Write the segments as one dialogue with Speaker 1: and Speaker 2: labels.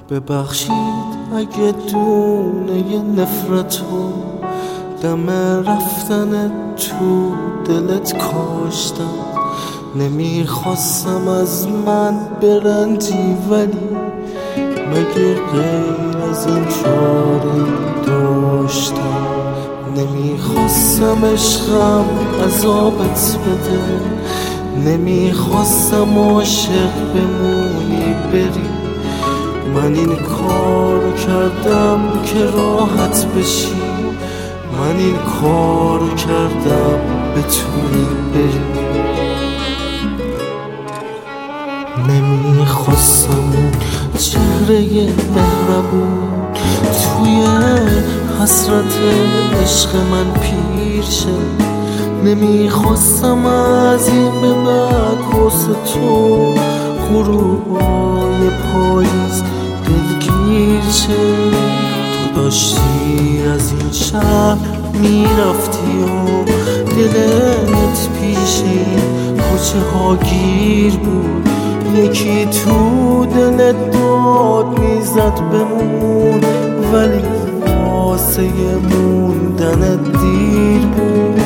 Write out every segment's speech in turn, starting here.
Speaker 1: ببخشید اگه دونه نفرتو دم رفتن تو دلت کاشتم. نمیخواستم از من برندی، ولی مگه غیر از این چاره داشتم؟ نمیخواستم عشقم عذابت بده، نمیخواستم عاشق بمونی بری. من این کارو کردم که راحت بشی، من این کارو کردم بتونی بری. نمیخواستم اون چهره مهربون توی حسرت عشق من پیر شه. نمیخواستم از این به بعد واسه تو غروبای پاییز دلگیر شه. تو داشتی از این شهر میرفتی و دلت پیش این کوچه ها گیر بود. یکی تو دلت داد میزد بمون، ولی واسه موندنت دیر بود.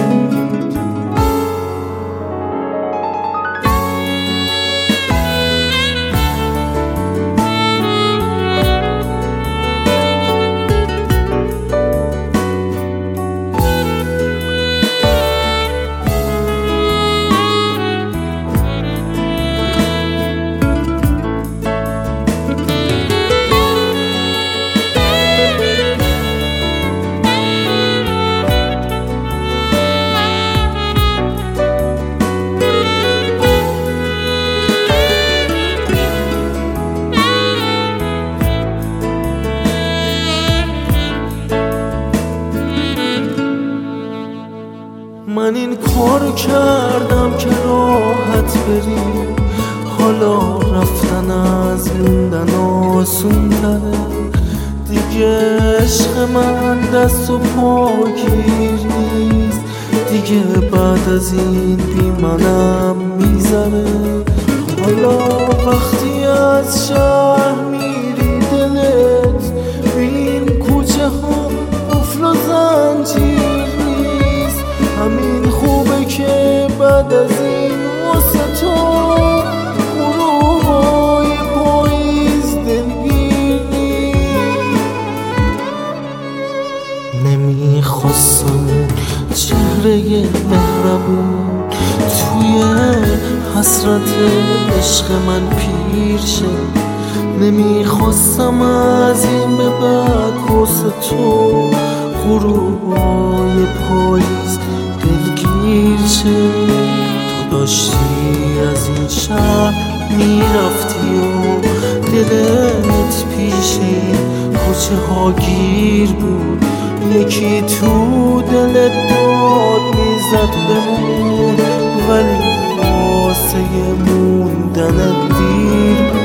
Speaker 1: من این کارو کردم که راحت بری، حالا رفتن از موندن آسون تره. دیگه عشق من دست و پاگیر نیست، دیگه بعد از این بی منم میذاره. حالا وقتی از شهر میری دلت بین کوچه ها قفل و زنجیر. همین خوبه که بعد از این واسه تو غروبای پاییز دلگیری. نمیخواستم چهره مهربون توی حسرت عشق من پیر شه. نمیخواستم از این به بعد واسه تو غروبای پاییز دلگیر شه. تو داشتی از این شهر میرفتی و دلت پیش این کوچه ها گیر بود. یکی تو دلت داد میزد بمون، ولی واسه موندنت دیر بود.